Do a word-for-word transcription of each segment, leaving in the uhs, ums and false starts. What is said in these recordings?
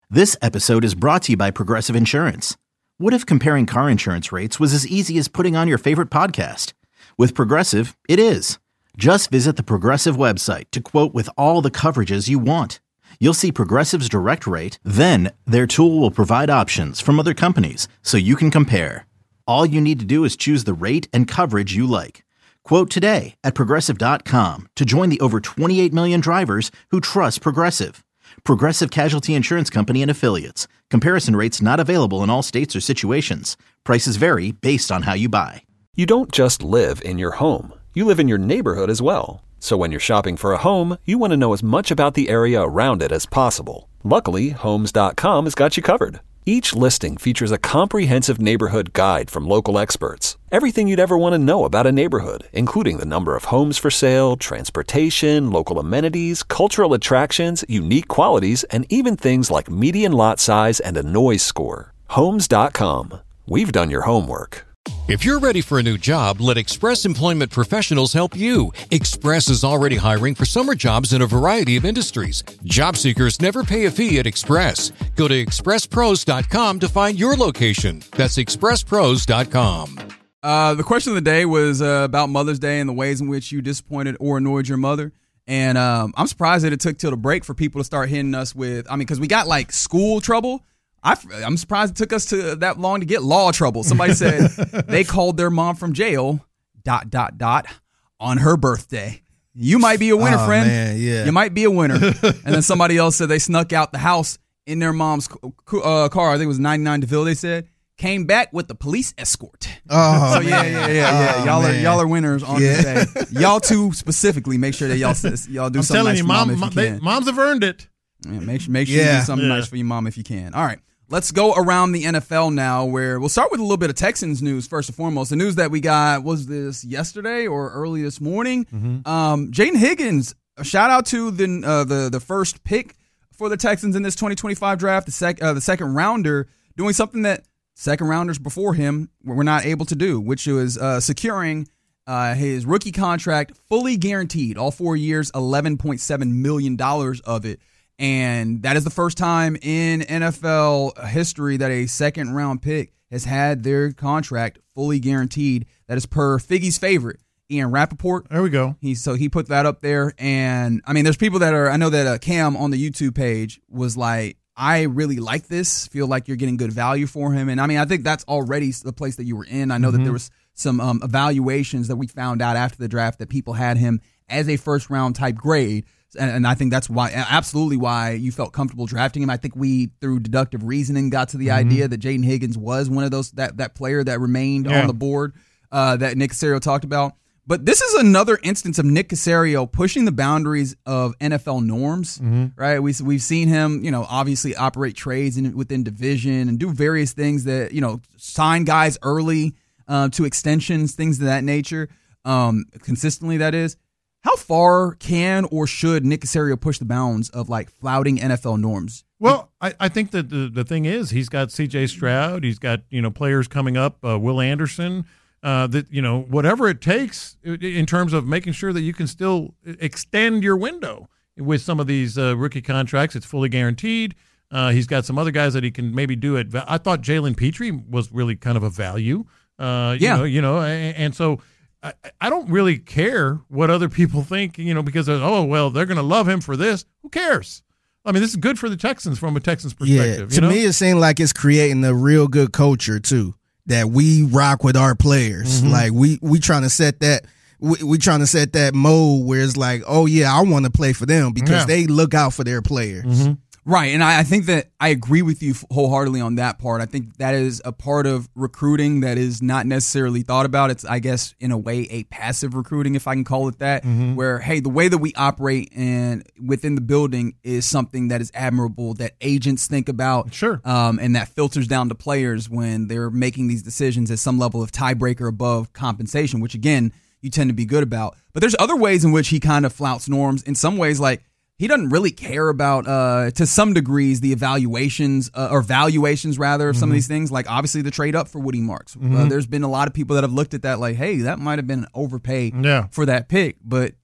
This episode is brought to you by Progressive Insurance. What if comparing car insurance rates was as easy as putting on your favorite podcast? With Progressive, it is. Just visit the Progressive website to quote with all the coverages you want. You'll see Progressive's direct rate, then their tool will provide options from other companies so you can compare. All you need to do is choose the rate and coverage you like. Quote today at progressive dot com to join the over twenty-eight million drivers who trust Progressive. Progressive Casualty Insurance Company and Affiliates. Comparison rates not available in all states or situations. Prices vary based on how you buy. You don't just live in your home. You live in your neighborhood as well. So when you're shopping for a home, you want to know as much about the area around it as possible. Luckily, Homes dot com has got you covered. Each listing features a comprehensive neighborhood guide from local experts. Everything you'd ever want to know about a neighborhood, including the number of homes for sale, transportation, local amenities, cultural attractions, unique qualities, and even things like median lot size and a noise score. Homes dot com. We've done your homework. If you're ready for a new job, let Express Employment Professionals help you. Express is already hiring for summer jobs in a variety of industries. Job seekers never pay a fee at Express. Go to express pros dot com to find your location. That's express pros dot com. Uh, the question of the day was uh, about Mother's Day and the ways in which you disappointed or annoyed your mother. And um, I'm surprised that it took till the break for people to start hitting us with, I mean, because we got like school trouble. I, I'm surprised it took us to that long to get law trouble. Somebody said they called their mom from jail, dot, dot, dot, on her birthday. You might be a winner, oh, friend. Man, yeah. You might be a winner. And then somebody else said they snuck out the house in their mom's uh, car. I think it was ninety-nine DeVille, they said. Came back with the police escort. Oh, so yeah, yeah, yeah, yeah. Oh, y'all man. are y'all are winners on yeah. this day. Y'all two specifically, make sure that y'all y'all do I'm something telling nice you, for mom, mom, if mom you they, can. moms have earned it. Yeah, make sure make sure Yeah. you do something Yeah. nice for your mom if you can. All right. Let's go around the N F L now, where we'll start with a little bit of Texans news first and foremost. The news that we got, was this yesterday or early this morning? Mm-hmm. Um, Jaden Higgins, a shout out to the uh, the the first pick for the Texans in this twenty twenty-five draft, the sec uh, the second rounder, doing something that second rounders before him were not able to do, which was uh, securing uh, his rookie contract fully guaranteed, all four years, eleven point seven million dollars of it. And that is the first time in N F L history that a second round pick has had their contract fully guaranteed. That is per Figgy's favorite, Ian Rappaport. There we go. He so he put that up there. And I mean, there's people that are, I know that uh, Cam on the YouTube page was like, I really like this, feel like you're getting good value for him. And I mean, I think that's already the place that you were in. I know Mm-hmm. that there was some um, evaluations that we found out after the draft that people had him as a first round type grade. And, and I think that's why, absolutely why you felt comfortable drafting him. I think we, through deductive reasoning, got to the mm-hmm. idea that Jaden Higgins was one of those, that, that player that remained yeah. on the board uh, that Nick Caserio talked about. But this is another instance of Nick Caserio pushing the boundaries of N F L norms, mm-hmm. right? We, we've seen him, you know, obviously operate trades in, within division and do various things that, you know, sign guys early uh, to extensions, things of that nature, um, consistently, that is. How far can or should Nick Caserio push the bounds of like flouting N F L norms? Well, I, I think that the, the thing is he's got C J Stroud, he's got, you know, players coming up, uh, Will Anderson, uh, that, you know, whatever it takes in terms of making sure that you can still extend your window with some of these uh, rookie contracts. It's fully guaranteed. Uh, he's got some other guys that he can maybe do it. I thought Jalen Petrie was really kind of a value. Uh, you yeah. know, you know, and, and so. I, I don't really care what other people think, you know, because, oh, well, they're going to love him for this. Who cares? I mean, this is good for the Texans from a Texans perspective. Yeah, to you know? me, it seems like it's creating a real good culture, too, that we rock with our players. Mm-hmm. Like, we we trying to set that we, we trying to set that mode where it's like, oh, yeah, I want to play for them because yeah. they look out for their players. Mm-hmm. Right, and I, I think that I agree with you wholeheartedly on that part. I think that is a part of recruiting that is not necessarily thought about. It's, I guess, in a way, a passive recruiting, if I can call it that, mm-hmm. where, hey, the way that we operate and within the building is something that is admirable, that agents think about, sure, um, and that filters down to players when they're making these decisions at some level of tiebreaker above compensation, which, again, you tend to be good about. But there's other ways in which he kind of flouts norms. In some ways, like, he doesn't really care about, uh, to some degrees, the evaluations uh, or valuations, rather, of some mm-hmm. of these things. Like, obviously, the trade up for Woody Marks. Mm-hmm. Uh, there's been a lot of people that have looked at that like, hey, that might have been an overpay yeah. for that pick. But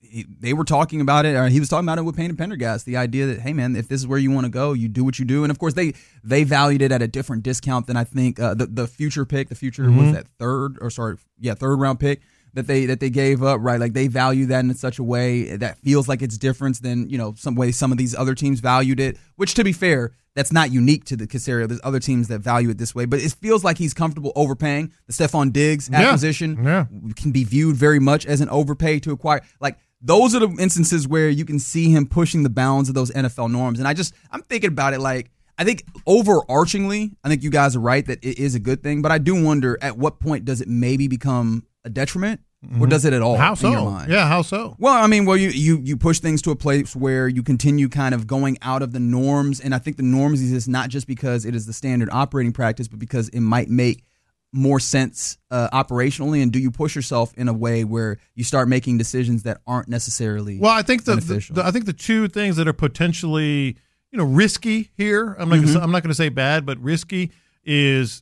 he, they were talking about it, or he was talking about it with Payne and Pendergast, the idea that, hey, man, if this is where you want to go, you do what you do. And, of course, they they valued it at a different discount than I think uh, the, the future pick, the future mm-hmm. was that third, or sorry, yeah, third round pick that they that they gave up, right? Like they value that in such a way that feels like it's different than, you know, some way some of these other teams valued it, which, to be fair, that's not unique to the Caserio. There's other teams that value it this way, but it feels like he's comfortable overpaying. The Stephon Diggs acquisition yeah. Yeah. can be viewed very much as an overpay to acquire. Like, those are the instances where you can see him pushing the bounds of those N F L norms. And I just, I'm thinking about it like, I think overarchingly, I think you guys are right that it is a good thing, but I do wonder at what point does it maybe become a detriment? Mm-hmm. Or does it at all? How in so? Your mind? Yeah, how so? Well, I mean, well, you, you you push things to a place where you continue kind of going out of the norms, and I think the norms exist not just because it is the standard operating practice, but because it might make more sense uh, operationally. And do you push yourself in a way where you start making decisions that aren't necessarily well? I think the, beneficial? the, the I think the two things that are potentially you know risky here. I'm not mm-hmm. gonna, I'm not going to say bad, but risky is.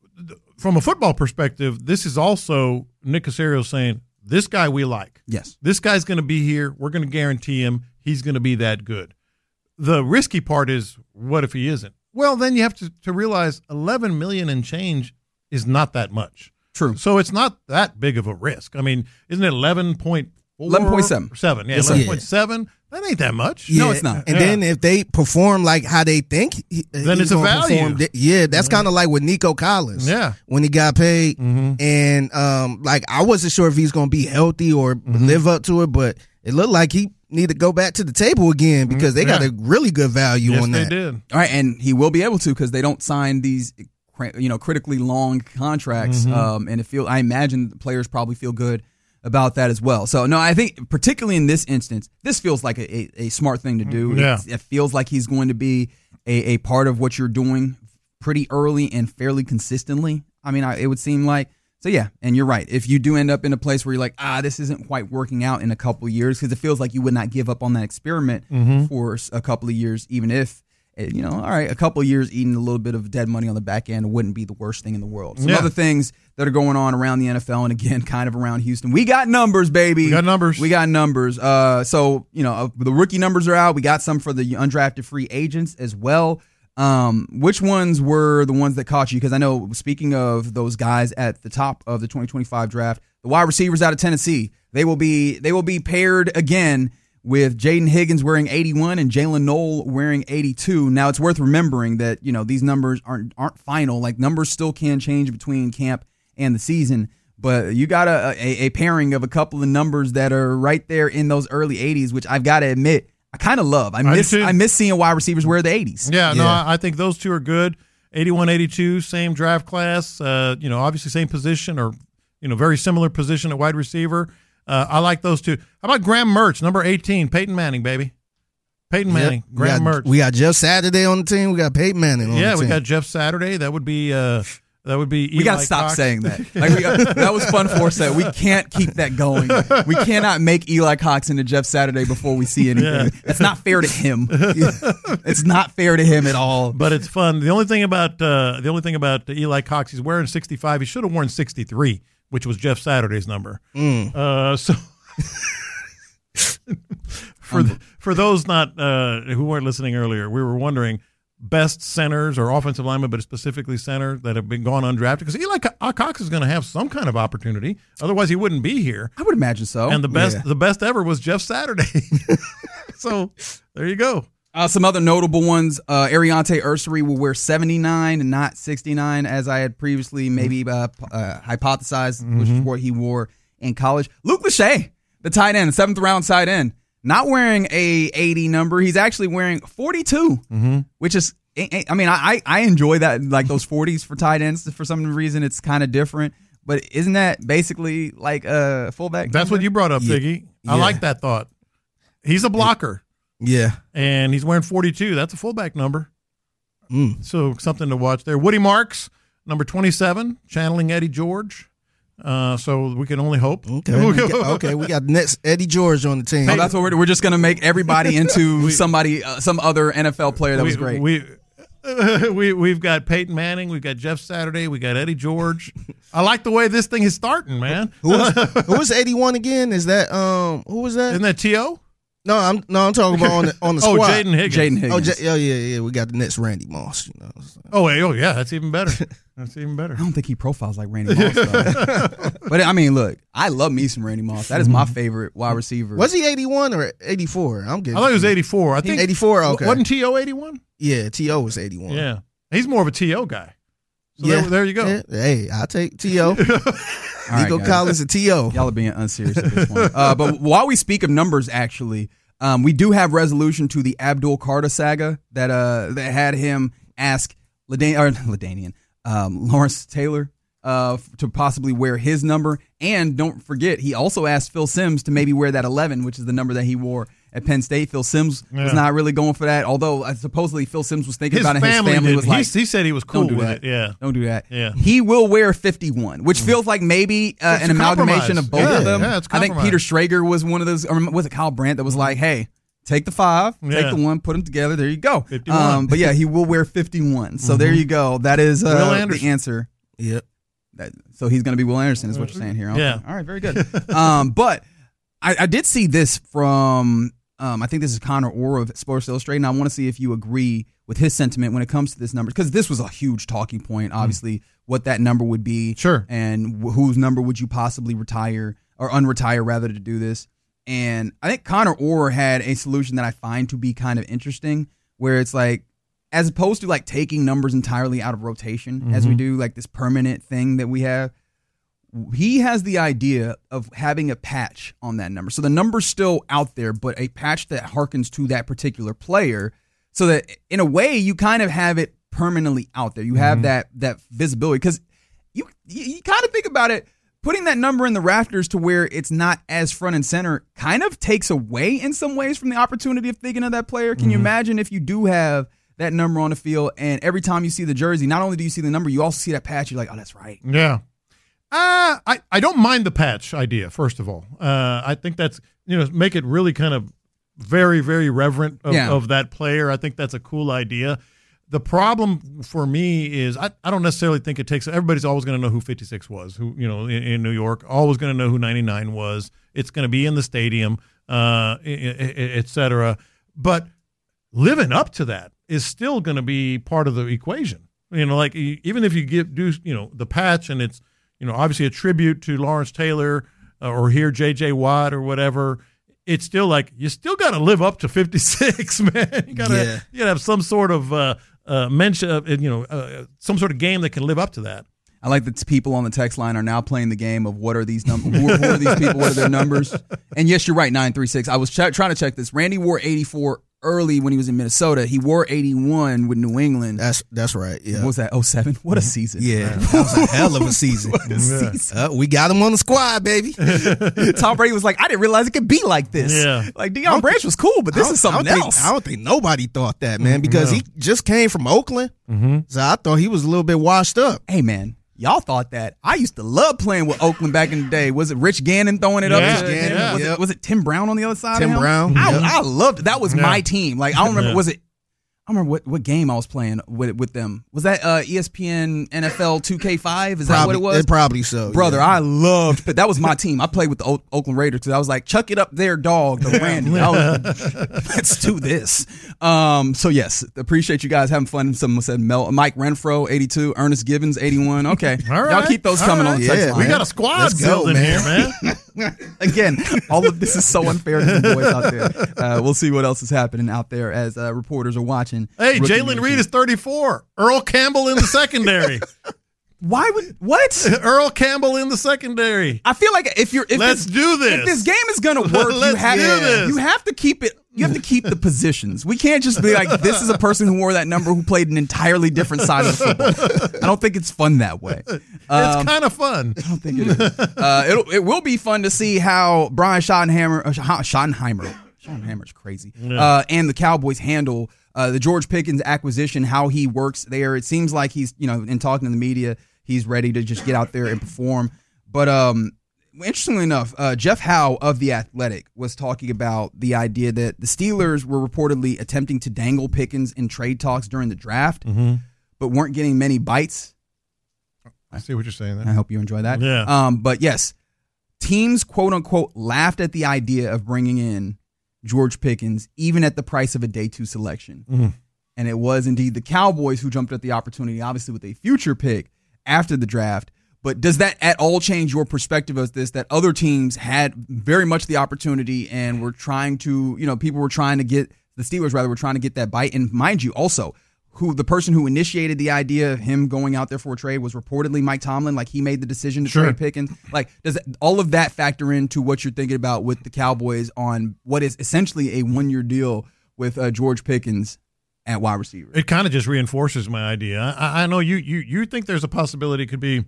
From a football perspective, this is also Nick Caserio saying, this guy we like. Yes. This guy's going to be here. We're going to guarantee him he's going to be that good. The risky part is, what if he isn't? Well, then you have to, to realize eleven million dollars and change is not that much. True. So it's not that big of a risk. I mean, isn't it eleven point four? eleven point seven. Seven, yeah, yes, eleven point seven. That ain't that much. Yeah. No, it's not. And yeah. then if they perform like how they think, he, then he's it's a gonna value. perform, yeah, that's kind of like with Nico Collins. Yeah. When he got paid. Mm-hmm. And um, like I wasn't sure if he's going to be healthy or mm-hmm. live up to it, but it looked like he need to go back to the table again because they yeah. got a really good value yes, on that. They did. All right, and he will be able to because they don't sign these, you know, critically long contracts. Mm-hmm. Um, and it feel I imagine the players probably feel good about that as well. So, no, I think particularly in this instance, this feels like a, a, a smart thing to do. Yeah. It, it feels like he's going to be a, a part of what you're doing pretty early and fairly consistently. I mean, I, it would seem like. So, yeah, and you're right. If you do end up in a place where you're like, ah, this isn't quite working out in a couple of years, because it feels like you would not give up on that experiment mm-hmm. for a couple of years, even if, you know, all right, a couple of years eating a little bit of dead money on the back end wouldn't be the worst thing in the world. Some yeah. other things that are going on around the N F L, and again, kind of around Houston. We got numbers, baby. We got numbers. We got numbers. Uh, so, you know, the rookie numbers are out. We got some for the undrafted free agents as well. Um, which ones were the ones that caught you? Because I know, speaking of those guys at the top of the twenty twenty-five draft, the wide receivers out of Tennessee, they will be they will be paired again with Jaden Higgins wearing eighty-one and Jalen Knoll wearing eighty-two. Now, it's worth remembering that, you know, these numbers aren't aren't final. Like, numbers still can change between camp and the season. But you got a, a, a pairing of a couple of numbers that are right there in those early eighties, which I've got to admit, I kind of love. I miss I, I miss seeing wide receivers wear the eighties. Yeah, yeah. no, I, I think those two are good. eighty-one, eighty-two, same draft class. Uh, you know, obviously same position or, you know, very similar position at wide receiver. Uh, I like those two. How about Graham Mertz, number eighteen, Peyton Manning, baby. Peyton Manning, yep. Graham we got, Mertz. We got Jeff Saturday on the team. We got Peyton Manning on yeah, the team. we got Jeff Saturday. That would be uh, that would be. Eli we got to stop Cox. saying that. Like we got, that was fun for us. That we can't keep that going. We cannot make Eli Cox into Jeff Saturday before we see anything. Yeah. That's not fair to him. It's not fair to him at all. But it's fun. The only thing about uh, the only thing about Eli Cox, he's wearing sixty-five. He should have worn sixty-three, which was Jeff Saturday's number. Mm. Uh, so. for th- for those not uh, who weren't listening earlier, we were wondering best centers or offensive linemen, but specifically center that have been gone undrafted, because Eli Co- Cox is going to have some kind of opportunity. Otherwise, he wouldn't be here. I would imagine so. And the best Yeah. the best ever was Jeff Saturday. So there you go. Uh, some other notable ones, uh, Ariante Ursary will wear seventy-nine and not sixty-nine, as I had previously maybe uh, uh, hypothesized, mm-hmm. which is what he wore in college. Luke Lachey, the tight end, seventh round tight end, not wearing a eighty number. He's actually wearing forty-two, Mm-hmm. which is, I mean, I I enjoy that, like those forties for tight ends. For some reason, it's kind of different. But isn't that basically like a fullback? That's what you brought up, Yeah. Biggie. I Yeah. like that thought. He's a blocker, Yeah. and he's wearing forty-two. That's a fullback number. Mm. So something to watch there. Woody Marks, number twenty-seven, channeling Eddie George. Uh, so we can only hope. Okay. We got, okay. We got next Eddie George on the team. Oh, that's what we're, we're just going to make everybody into somebody, uh, some other N F L player that we, was great. We we we've got Peyton Manning, we've got Jeff Saturday, we got Eddie George. I like the way this thing is starting, man. Who was, who was eighty-one again? Is that um who was that? Isn't that T O? No, I'm no, I'm talking about on the on the oh, squad. Jaden Higgins. Jaden Higgins. Oh, J- oh, yeah, yeah. We got the next Randy Moss. You know. So. Oh, oh, yeah. That's even better. That's even better. I don't think he profiles like Randy Moss, though. But I mean, look, I love me some Randy Moss. That is my favorite wide receiver. Was he eighty-one or eighty-four? I'm getting. I thought he was eighty-four. I think eighty-four. Okay. Wasn't T O eighty-one? Yeah, T O was eighty-one. Yeah, he's more of a T O guy. So yeah, there, there you go. Yeah. Hey, I'll take T O. Right, Nico guys. Collins and T O. Y'all are being unserious at this point. Uh, but while we speak of numbers, actually, um, we do have resolution to the Abdul Carter saga that uh that had him ask Ladan- or Ladanian, um, Lawrence Taylor uh, to possibly wear his number. And don't forget, he also asked Phil Simms to maybe wear that eleven, which is the number that he wore at Penn State. Phil Simms Yeah. was not really going for that, although uh, supposedly Phil Simms was thinking His about it. family, His family did. was like, he, he said he was cool don't do with that. it. Yeah. Don't do that. Yeah. He will wear fifty-one, which feels like maybe uh, It's an a amalgamation compromise. of both Yeah, of them. yeah, it's I think compromise. Peter Schrager was one of those, or was it Kyle Brandt that was like, hey, take the five, Yeah. take the one, put them together. There you go. fifty-one. Um, but yeah, he will wear fifty-one. So there you go. That is Will uh, Anderson. the answer. Yep. That, so he's going to be Will Anderson is what you're saying here. Okay. Yeah. All right, very good. um, but I, I did see this from, um, I think this is Connor Orr of Sports Illustrated, and I want to see if you agree with his sentiment when it comes to this number, because this was a huge talking point, obviously, what that number would be. Sure. And wh- whose number would you possibly retire or unretire rather to do this. And I think Connor Orr had a solution that I find to be kind of interesting, where it's like, as opposed to like taking numbers entirely out of rotation, mm-hmm. as we do, like this permanent thing that we have, he has the idea of having a patch on that number. So the number's still out there, but a patch that harkens to that particular player, so that in a way you kind of have it permanently out there. You have mm-hmm. that that visibility, because you, you you kind of think about it. Putting that number in the rafters to where it's not as front and center kind of takes away in some ways from the opportunity of thinking of that player. Can mm-hmm. you imagine if you do have that number on the field, and every time you see the jersey, not only do you see the number, you also see that patch. You're like, oh, that's right. Yeah. Uh, I, I don't mind the patch idea, first of all. Uh, I think that's, you know, make it really kind of very, very reverent of, Yeah. of that player. I think that's a cool idea. The problem for me is I, I don't necessarily think it takes – everybody's always going to know who fifty-six was, who you know, in, in New York, always going to know who ninety-nine was. It's going to be in the stadium, uh, et cetera. But living up to that is still going to be part of the equation. You know, like even if you give do you know the patch and it's you know obviously a tribute to Lawrence Taylor uh, or here J J Watt or whatever, it's still like you still got to live up to fifty-six, man. You got to Yeah. you got to have some sort of uh, uh, mention, uh, you know, uh, some sort of game that can live up to that. I like that people on the text line are now playing the game of what are these numbers? Who, who are these people? What are their numbers? And yes, you're right, nine three six. I was ch- trying to check this. Randy wore eighty-four early when he was in Minnesota. He wore eighty-one with New England. That's that's right. Yeah. What was that? oh seven? What a season. Yeah. That was a hell of a season. What a season. Uh, we got him on the squad, baby. Tom Brady was like, I didn't realize it could be like this. Yeah. Like, Deion Branch was cool, but this I don't- is something I don't else. Think, I don't think nobody thought that, man, because No. he just came from Oakland. Mm-hmm. So I thought he was a little bit washed up. Hey, man. Y'all thought that. I used to love playing with Oakland back in the day. Was it Rich Gannon throwing it Yeah, up to Rich him? Gannon, Was, yep. it, was it Tim Brown on the other side Tim of him? Brown, I, yep. I loved it. That was Yeah. my team. Like, I don't remember. Yeah. Was it? I don't remember what, what game I was playing with with them. Was that uh, E S P N N F L two K five? Is that Probably, what it was? Probably so. Brother, yeah. I loved, but that was my team. I played with the o- Oakland Raiders too. I was like, chuck it up there, dog, the Randy. I was, let's do this. Um, so yes, appreciate you guys having fun. Someone said Mel, Mike Renfro, eighty-two, Ernest Givens, eighty-one. Okay, All right. y'all keep those All coming right. on the Yeah, text line. We got a squad Let's go, building man. here, man. Again, all of this is so unfair to the boys out there. Uh, we'll see what else is happening out there as uh, reporters are watching. Hey, Rookie Jalen Nation. Reed is thirty-four. Earl Campbell in the secondary. Why would what? Earl Campbell in the secondary. I feel like if you're if Let's this, do this. if this game is gonna work, you Let's have do this. you have to keep it. You have to keep the positions. We can't just be like, this is a person who wore that number who played an entirely different side of the football. I don't think it's fun that way. It's Um, kind of fun. I don't think it is. Uh, it'll, it will be fun to see how Brian Schottenheimer, uh, Schottenheimer, Schottenheimer's crazy, uh, and the Cowboys handle uh, the George Pickens acquisition, how he works there. It seems like he's, you know, in talking to the media, he's ready to just get out there and perform. But um, interestingly enough, uh, Jeff Howe of The Athletic was talking about the idea that the Steelers were reportedly attempting to dangle Pickens in trade talks during the draft, mm-hmm. but weren't getting many bites. I see what you're saying there. I hope you enjoy that. Yeah. Um, but yes, teams, quote unquote, laughed at the idea of bringing in George Pickens, even at the price of a day two selection. Mm-hmm. And it was indeed the Cowboys who jumped at the opportunity, obviously with a future pick after the draft. But does that at all change your perspective of this, that other teams had very much the opportunity and were trying to, you know, people were trying to get, the Steelers rather, were trying to get that bite? And mind you, also, who the person who initiated the idea of him going out there for a trade was reportedly Mike Tomlin. Like, he made the decision to sure. trade Pickens. Like, does all of that factor into what you're thinking about with the Cowboys on what is essentially a one-year deal with uh, George Pickens at wide receiver? It kind of just reinforces my idea. I, I know you, you you think there's a possibility it could be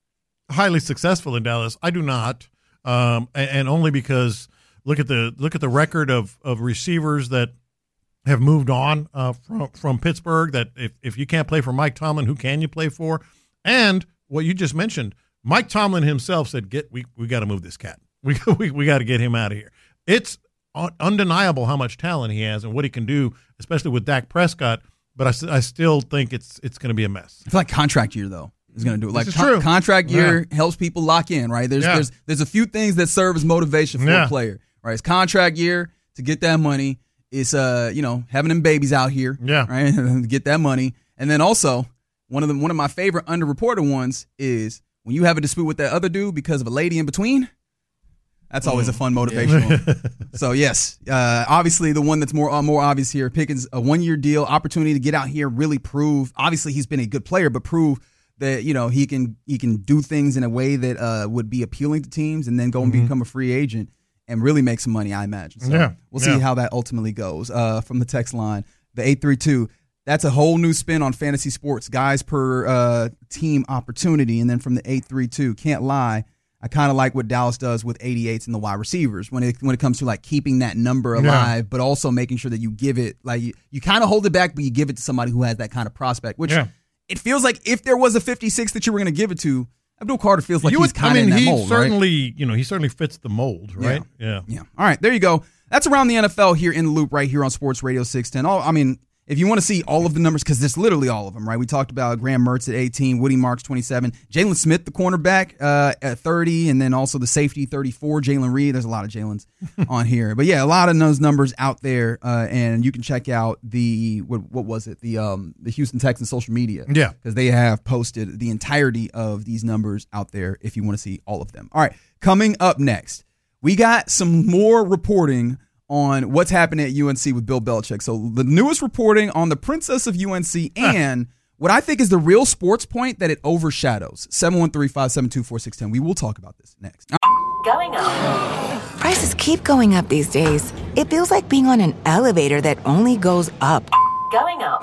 highly successful in Dallas. I do not, um, and, and only because look at the look at the record of, of receivers that have moved on uh, from from Pittsburgh. That if, if you can't play for Mike Tomlin, who can you play for? And what you just mentioned, Mike Tomlin himself said, "Get we we got to move this cat. We we we got to get him out of here." It's un- undeniable how much talent he has and what he can do, especially with Dak Prescott. But I, I still think it's it's going to be a mess. I feel like contract year though is going to do it. Like This is con- true. contract year Yeah. helps people lock in, right? There's Yeah. there's there's a few things that serve as motivation for Yeah. a player, right? It's contract year to get that money. It's uh you know having them babies out here, Yeah. right? to get that money, and then also one of the one of my favorite underreported ones is when you have a dispute with that other dude because of a lady in between. That's always a fun motivational. So yes, uh, obviously the one that's more uh, more obvious here, Pickens, a one year deal, opportunity to get out here, really prove. Obviously he's been a good player, but prove that you know he can he can do things in a way that uh, would be appealing to teams, and then go and Mm-hmm. become a free agent and really make some money, I imagine. So Yeah, we'll see yeah. how that ultimately goes. Uh, from the text line, the eight three two. That's a whole new spin on fantasy sports, guys per uh, team opportunity, and then from the eight three two, can't lie. I kind of like what Dallas does with eighty-eights and the wide receivers when it when it comes to like keeping that number alive, yeah. but also making sure that you give it like you, you kind of hold it back, but you give it to somebody who has that kind of prospect. Which yeah. it feels like if there was a fifty-six that you were going to give it to, Abdul Carter feels like you he's kind of I mean, in that he mold, certainly, right? you know, he certainly fits the mold, right? Yeah. yeah, yeah. All right, there you go. That's Around the N F L here in the Loop right here on Sports Radio six ten. All I mean. If you want to see all of the numbers, because there's literally all of them, right? We talked about Graham Mertz at eighteen, Woody Marks twenty-seven, Jalen Smith, the cornerback, uh, at thirty, and then also the safety, thirty-four, Jalen Reed. There's a lot of Jalen's on here. But, yeah, a lot of those numbers out there, uh, and you can check out the, what, what was it, the um, the Houston Texans social media. Yeah. Because they have posted the entirety of these numbers out there if you want to see all of them. All right, coming up next, we got some more reporting on what's happening at U N C with Bill Belichick. So the newest reporting on the princess of U N C and what I think is the real sports point that it overshadows. seven one three, five seven two, four six one zero. We will talk about this next. Going up. Prices keep going up these days. It feels like being on an elevator that only goes up. Going up.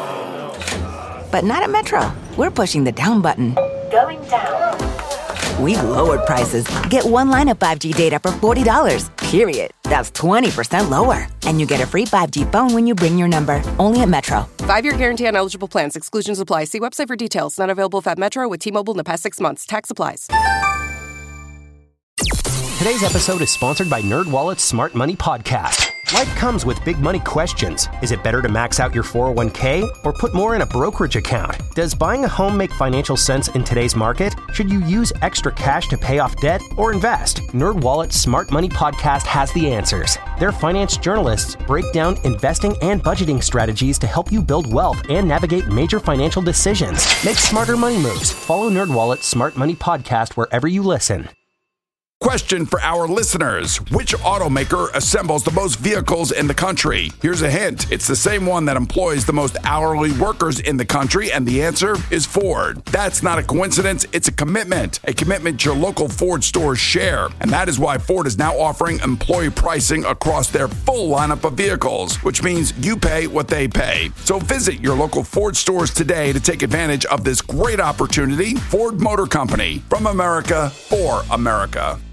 But not at Metro. We're pushing the down button. Going down. We've lowered prices. Get one line of five G data for forty dollars, period. That's twenty percent lower. And you get a free five G phone when you bring your number. Only at Metro. Five-year guarantee on eligible plans. Exclusions apply. See website for details. Not available if at Metro with T-Mobile in the past six months. Tax applies. Today's episode is sponsored by NerdWallet's Smart Money Podcast. Life comes with big money questions. Is it better to max out your four oh one k or put more in a brokerage account? Does buying a home make financial sense in today's market? Should you use extra cash to pay off debt or invest? NerdWallet's Smart Money Podcast has the answers. Their finance journalists break down investing and budgeting strategies to help you build wealth and navigate major financial decisions. Make smarter money moves. Follow NerdWallet's Smart Money Podcast wherever you listen. Question for our listeners. Which automaker assembles the most vehicles in the country? Here's a hint. It's the same one that employs the most hourly workers in the country, and the answer is Ford. That's not a coincidence. It's a commitment. A commitment your local Ford stores share. And that is why Ford is now offering employee pricing across their full lineup of vehicles, which means you pay what they pay. So visit your local Ford stores today to take advantage of this great opportunity. Ford Motor Company. From America, for America.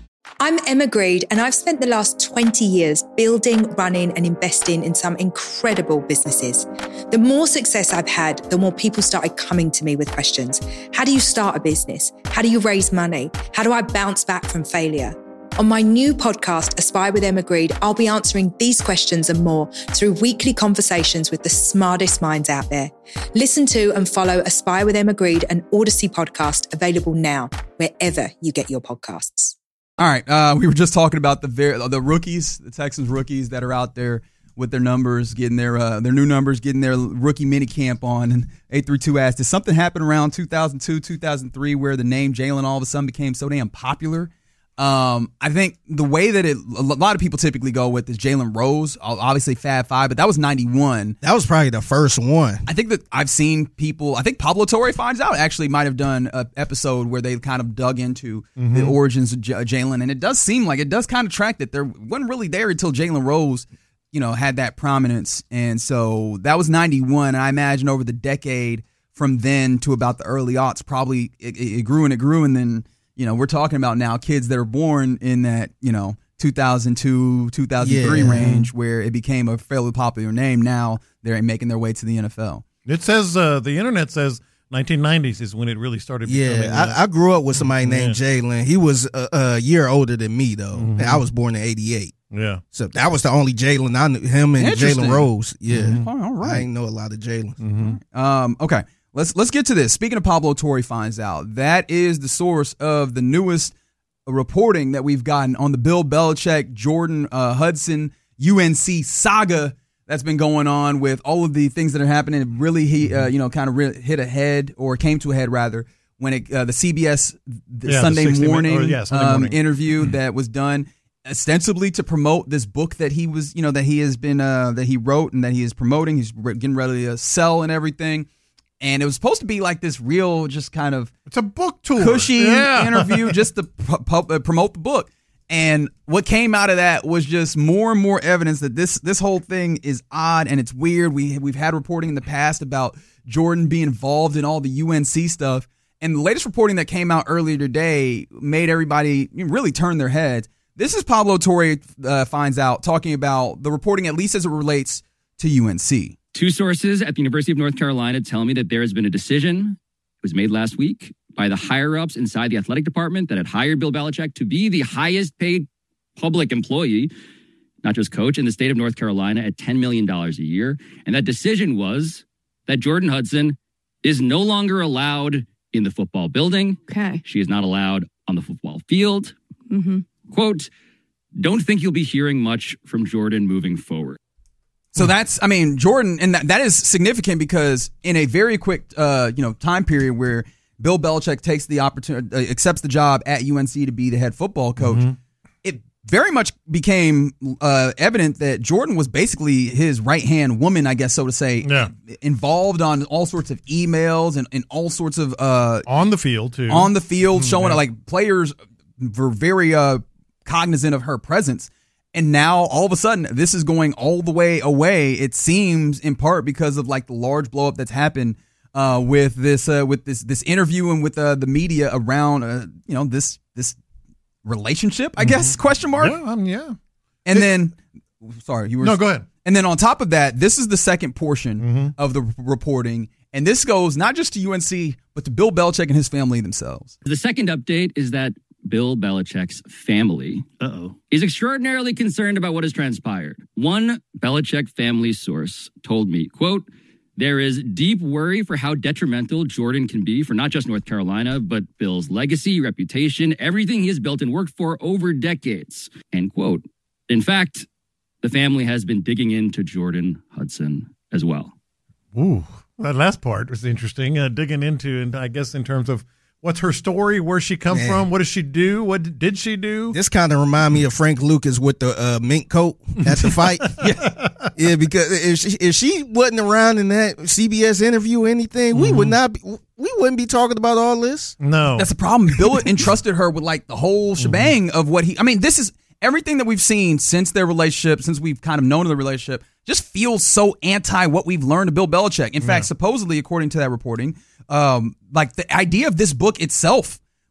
I'm Emma Greed, and I've spent the last twenty years building, running, and investing in some incredible businesses. The more success I've had, the more people started coming to me with questions. How do you start a business? How do you raise money? How do I bounce back from failure? On my new podcast, Aspire with Emma Greed, I'll be answering these questions and more through weekly conversations with the smartest minds out there. Listen to and follow Aspire with Emma Greed, an Odyssey podcast, available now, wherever you get your podcasts. All right, uh, we were just talking about the ver- the rookies, the Texans rookies that are out there with their numbers, getting their uh, their new numbers, getting their rookie mini camp on. And eight three two asked, did something happen around two thousand two, two thousand three where the name Jalen all of a sudden became so damn popular? Um, I think the way that it, a lot of people typically go with is Jalen Rose, obviously Fab Five, but that was ninety-one. That was probably the first one. I think that I've seen people, I think Pablo Torre Finds Out actually might have done an episode where they kind of dug into mm-hmm. the origins of J- Jalen, and it does seem like it does kind of track that there wasn't really there until Jalen Rose, you know, had that prominence. And so that was ninety-one, and I imagine over the decade from then to about the early aughts, probably it, it grew and it grew, and then you know, we're talking about now kids that are born in that, you know, two thousand two, two thousand three yeah. range where it became a fairly popular name. Now they're making their way to the N F L. It says, uh, the internet says nineteen nineties is when it really started becoming. Yeah, I, I grew up with somebody named yeah. Jalen. He was a, a year older than me, though. Mm-hmm. I was born in eighty-eight. Yeah. So that was the only Jalen I knew, him and Jalen Rose. Yeah. Mm-hmm. All right. I didn't know a lot of Jalen. Mm-hmm. Um, okay. Let's let's get to this. Speaking of Pablo Torre Finds Out, that is the source of the newest reporting that we've gotten on the Bill Belichick, Jordan uh, Hudson, U N C saga that's been going on with all of the things that are happening. It really, he uh, you know, kind of re- hit a head or came to a head rather when it, uh, the C B S the yeah, Sunday, the morning, or, yeah, Sunday um, morning interview mm-hmm. that was done ostensibly to promote this book that he was, you know, that he has been uh, that he wrote and that he is promoting. He's getting ready to sell and everything. And it was supposed to be like this real, just kind of it's a book tour, cushy yeah. interview just to pu- pu- promote the book. And what came out of that was just more and more evidence that this this whole thing is odd and it's weird. We we've had reporting in the past about Jordan being involved in all the U N C stuff, and the latest reporting that came out earlier today made everybody really turn their heads. This is Pablo Torre uh, Finds Out talking about the reporting, at least as it relates to U N C. Two sources at the University of North Carolina tell me that there has been a decision, it was made last week, by the higher-ups inside the athletic department that had hired Bill Belichick to be the highest-paid public employee, not just coach, in the state of North Carolina at ten million dollars a year. And that decision was that Jordan Hudson is no longer allowed in the football building. Okay. She is not allowed on the football field. Mm-hmm. Quote, don't think you'll be hearing much from Jordan moving forward. So that's, I mean, Jordan, and that, that is significant because in a very quick, uh, you know, time period where Bill Belichick takes the opportunity, uh, accepts the job at U N C to be the head football coach, mm-hmm. it very much became uh, evident that Jordan was basically his right-hand woman, I guess, so to say, yeah. involved on all sorts of emails and, and all sorts of... Uh, on the field, too. On the field, mm-hmm. showing, yeah. like, players were very uh, cognizant of her presence. And now, all of a sudden, this is going all the way away. It seems, in part, because of like the large blow up that's happened uh, with this, uh, with this, this interview and with uh, the media around, uh, you know, this this relationship. I mm-hmm. guess question mark. Yeah, um, yeah. And it, then, sorry, you were no. Go ahead. And then on top of that, this is the second portion mm-hmm. of the reporting, and this goes not just to U N C, but to Bill Belichick and his family themselves. The second update is that Bill Belichick's family Uh-oh. is extraordinarily concerned about what has transpired. One Belichick family source told me, quote, there is deep worry for how detrimental Jordan can be for not just North Carolina, but Bill's legacy, reputation, everything he has built and worked for over decades, end quote. In fact, the family has been digging into Jordan Hudson as well. Ooh, that last part was interesting, uh, digging into, and I guess in terms of what's her story? Where she come Man. from? What does she do? What did she do? This kind of remind me of Frank Lucas with the uh, mink coat at the fight. yeah. yeah, because if she, if she wasn't around in that C B S interview or anything, mm-hmm. we would not be, we wouldn't be talking about all this. No. That's the problem. Bill entrusted her with like the whole shebang mm-hmm. of what he, I mean, this is everything that we've seen since their relationship, since we've kind of known of the relationship, just feels so anti what we've learned of Bill Belichick. In yeah. fact, supposedly, according to that reporting, um, like the idea of this book itself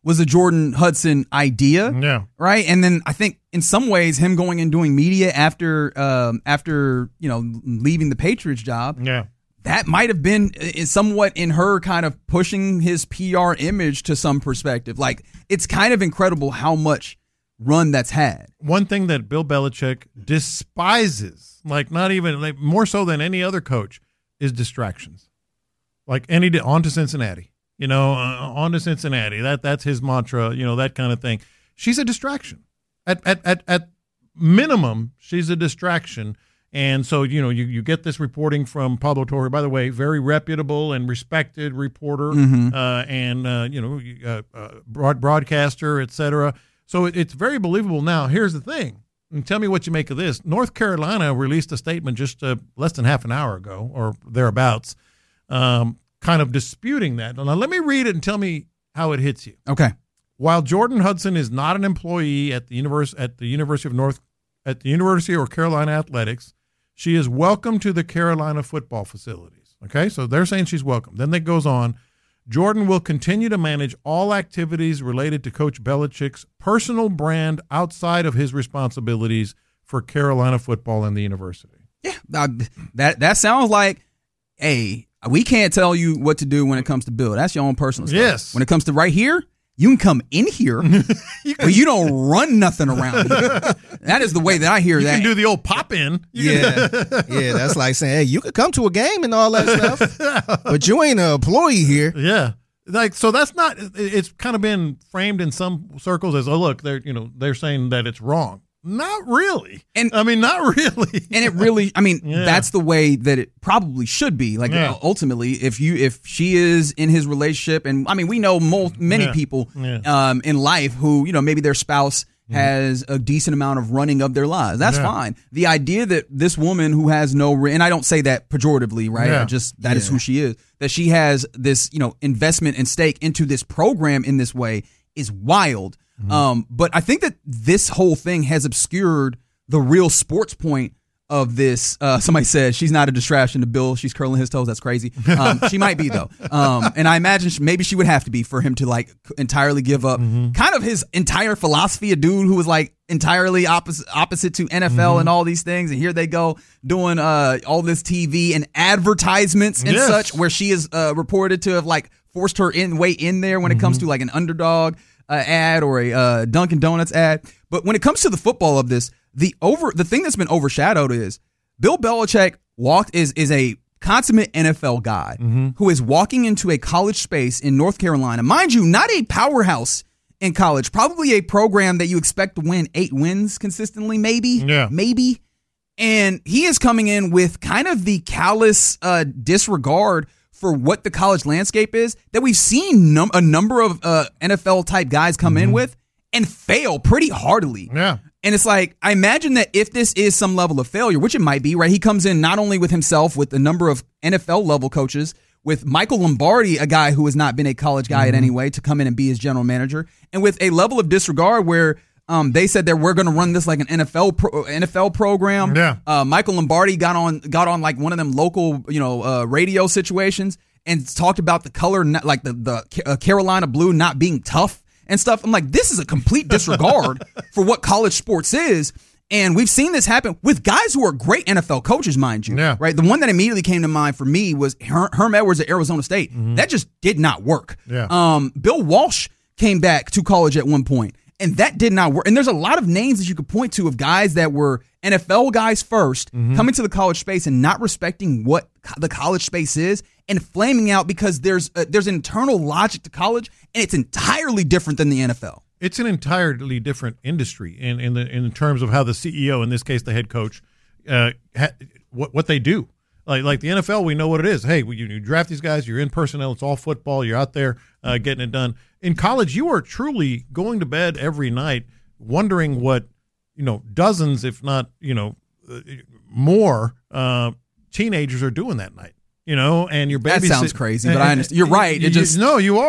was a Jordan Hudson idea. Yeah. Right. And then I think in some ways him going and doing media after um, after, you know, leaving the Patriots job. Yeah. That might have been somewhat in her kind of pushing his P R image to some perspective. Like, it's kind of incredible how much run that's had. One thing that Bill Belichick despises, like not even like more so than any other coach, is distractions. Like any on to Cincinnati, you know, uh, on to Cincinnati. That that's his mantra, you know, that kind of thing. She's a distraction. At at at at minimum, she's a distraction. And so, you know, you, you get this reporting from Pablo Torre, by the way, very reputable and respected reporter, mm-hmm. uh, and, uh, you know, uh, uh, broad, broadcaster, et cetera. So it, it's very believable. Now, here's the thing. And tell me what you make of this. North Carolina released a statement just uh, less than half an hour ago or thereabouts, um, kind of disputing that. Now, let me read it and tell me how it hits you. Okay. While Jordan Hudson is not an employee at the univers- at the University of North at the University or Carolina Athletics, she is welcome to the Carolina football facilities. Okay, so they're saying she's welcome. Then it goes on. Jordan will continue to manage all activities related to Coach Belichick's personal brand outside of his responsibilities for Carolina football and the university. Yeah, uh, that that sounds like, hey, we can't tell you what to do when it comes to Bill. That's your own personal stuff. Yes. When it comes to right here, you can come in here, you but you don't run nothing around here. That is the way that I hear you that. You can do the old pop in. Yeah, yeah. That's like saying, hey, you could come to a game and all that stuff, but you ain't an employee here. Yeah, like so. That's not. It's kind of been framed in some circles as, oh, look, they're you know they're saying that it's wrong. Not really. And I mean, not really. And it really, I mean, yeah. that's the way that it probably should be. Like, yeah. ultimately, if you if she is in his relationship, and I mean, we know mo- many yeah. people yeah. um, in life who, you know, maybe their spouse mm-hmm. has a decent amount of running of their lives. That's yeah. fine. The idea that this woman who has no, re- and I don't say that pejoratively, right? Yeah. Just that yeah. is who she is. That she has this, you know, investment and stake into this program in this way is wild. Mm-hmm. Um, but I think that this whole thing has obscured the real sports point of this. Uh, somebody said she's not a distraction to Bill. She's curling his toes. That's crazy. Um, she might be, though. Um, and I imagine she, maybe she would have to be for him to like entirely give up mm-hmm. kind of his entire philosophy. A dude who was like entirely opposite, opposite to N F L mm-hmm. and all these things. And here they go doing uh, all this T V and advertisements and yes. such, where she is uh, reported to have like forced her in way in there when mm-hmm. it comes to like an underdog uh, ad or a uh, Dunkin' Donuts ad. But when it comes to the football of this, The over the thing that's been overshadowed is Bill Belichick walked is is a consummate N F L guy mm-hmm. who is walking into a college space in North Carolina. Mind you, not a powerhouse in college, probably a program that you expect to win eight wins consistently, maybe, yeah. maybe. And he is coming in with kind of the callous uh, disregard for what the college landscape is that we've seen num- a number of uh, N F L type guys come mm-hmm. in with and fail pretty heartily. Yeah. And it's like, I imagine that if this is some level of failure, which it might be, right? He comes in not only with himself, with a number of N F L level coaches, with Michael Lombardi, a guy who has not been a college guy mm-hmm. in any way, to come in and be his general manager, and with a level of disregard where um, they said that we're going to run this like an N F L pro- N F L program. Yeah. Uh, Michael Lombardi got on got on like one of them local, you know, uh, radio situations and talked about the color, like the the uh, Carolina blue not being tough and stuff. I'm like, this is a complete disregard for what college sports is. And we've seen this happen with guys who are great N F L coaches, mind you. Yeah. Right. The one that immediately came to mind for me was Her- Herm Edwards at Arizona State. Mm-hmm. That just did not work. Yeah. Um, Bill Walsh came back to college at one point, and that did not work. And there's a lot of names that you could point to of guys that were N F L guys first, mm-hmm. coming to the college space and not respecting what co- the college space is and flaming out because there's a, there's an internal logic to college, and it's entirely different than the N F L. It's an entirely different industry in in the in terms of how the C E O, in this case the head coach, uh, ha, what what they do. Like like the N F L, we know what it is. Hey, you, you draft these guys, you're in personnel, it's all football, you're out there uh, getting it done. In college, you are truly going to bed every night wondering what, you know, dozens, if not, you know, uh, more uh, teenagers are doing that night. You know, and your baby. That sounds crazy, but I understand. You're right. It you, just no, you are.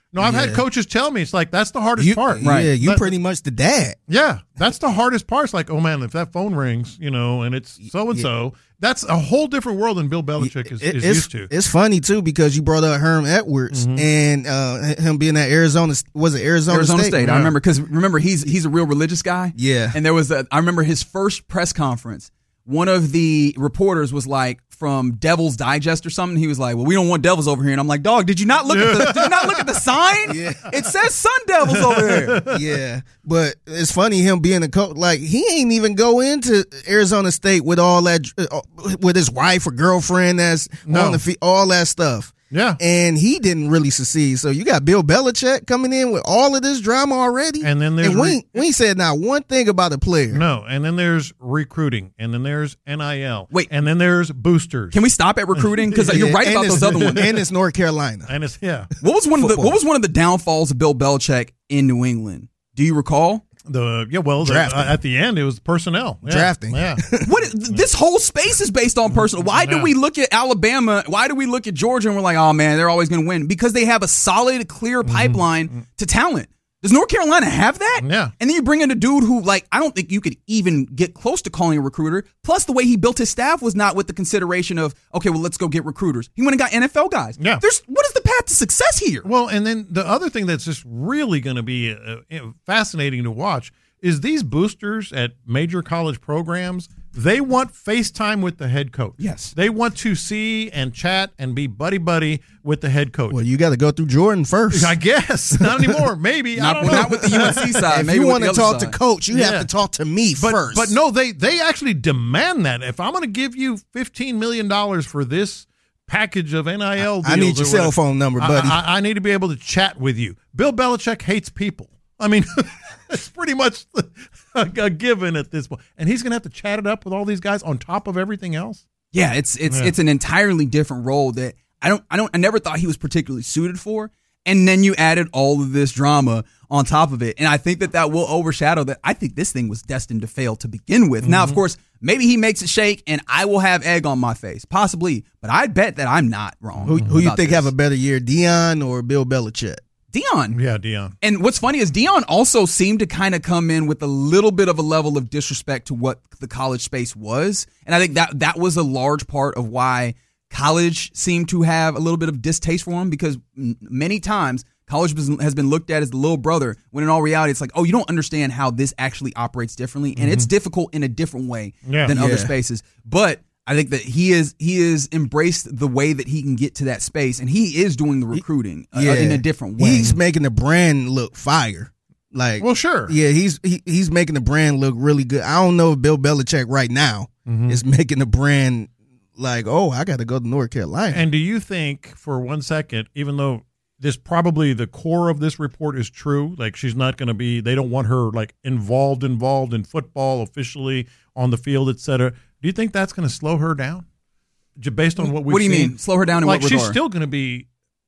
No, I've Yeah. had coaches tell me it's like that's the hardest You, part. Yeah, you That- pretty much the dad. Yeah, that's the hardest part. It's like, oh man, if that phone rings, you know, and it's so and so, that's a whole different world than Bill Belichick is, It- is it's, used to. It's funny too because you brought up Herm Edwards Mm-hmm. and uh, him being at Arizona. Was it Arizona, Arizona State? State. I remember because remember he's he's a real religious guy. Yeah. And there was a, I remember his first press conference. One of the reporters was like from Devil's Digest or something. He was like, "Well, we don't want devils over here." And I'm like, "Dog, did you not look at the did you not look at the sign? Yeah. It says Sun Devils over there." Yeah, but it's funny him being a coach. Like he ain't even go into Arizona State with all that uh, with his wife or girlfriend that's No. on the feet, all that stuff. Yeah. And he didn't really succeed. So you got Bill Belichick coming in with all of this drama already. And then there's and we, re- ain't- we ain't said not one thing about a player. No, and then there's recruiting, and then there's N I L. Wait. and then there's boosters. Can we stop at recruiting? Because Yeah, you're right and about it's- those other ones. And it's North Carolina. And it's yeah, What was one of the Football. what was one of the downfalls of Bill Belichick in New England? Do you recall? the yeah. Well, the, Drafting. uh, at the end it was personnel. Yeah, Drafting. Yeah, What this whole space is based on personal. Why do Yeah. we look at Alabama? Why do we look at Georgia and we're like, oh man, they're always going to win? Because they have a solid, clear pipeline to talent. Does North Carolina have that? Yeah. And then you bring in a dude who, like, I don't think you could even get close to calling a recruiter. Plus, the way he built his staff was not with the consideration of, okay, well, let's go get recruiters. He went and got N F L guys. Yeah. There's what is the path to success here? Well, and then the other thing that's just really going to be uh, uh, fascinating to watch is these boosters at major college programs. They want FaceTime with the head coach. Yes. They want to see and chat and be buddy buddy with the head coach. Well, you got to go through Jordan first. I guess not anymore. Maybe I Not, don't know. not with the U N C side. if maybe you with want the to other talk side. to coach, you Yeah. have to talk to me But, first. but no, they they actually demand that. If I'm going to give you fifteen million dollars for this package of N I L deals, I need your or cell whatever, phone number, I- buddy. I, I need to be able to chat with you. Bill Belichick hates people. I mean, it's pretty much a, a given at this point. And he's going to have to chat it up with all these guys on top of everything else. Yeah, it's it's Yeah. it's an entirely different role that I don't I don't I never thought he was particularly suited for. And then you added all of this drama on top of it, and I think that that will overshadow that. I think this thing was destined to fail to begin with. Now, of course, maybe he makes it shake, and I will have egg on my face, possibly. But I bet that I'm not wrong. who who you about think this. have a better year, Dion or Bill Belichick? Dion? Yeah, Dion. And what's funny is Dion also seemed to kind of come in with a little bit of a level of disrespect to what the college space was. And I think that that was a large part of why college seemed to have a little bit of distaste for him, because m- many times college has been looked at as the little brother, when in all reality it's like, oh, you don't understand how this actually operates differently. And it's difficult in a different way Yeah. than other Yeah. spaces. But I think that he is he is embraced the way that he can get to that space, and he is doing the recruiting uh, in a different way. He's making the brand look fire. Like, Well, sure. yeah, he's he, he's making the brand look really good. I don't know if Bill Belichick right now Mm-hmm. is making the brand like, oh, I got to go to North Carolina. And do you think for one second, even though this probably the core of this report is true, like she's not going to be, they don't want her like involved, involved in football officially on the field, et cetera. Do you think that's going to slow her down? J- Based on what we've What do you seen? mean? Slow her down in like what she's regard? still going to be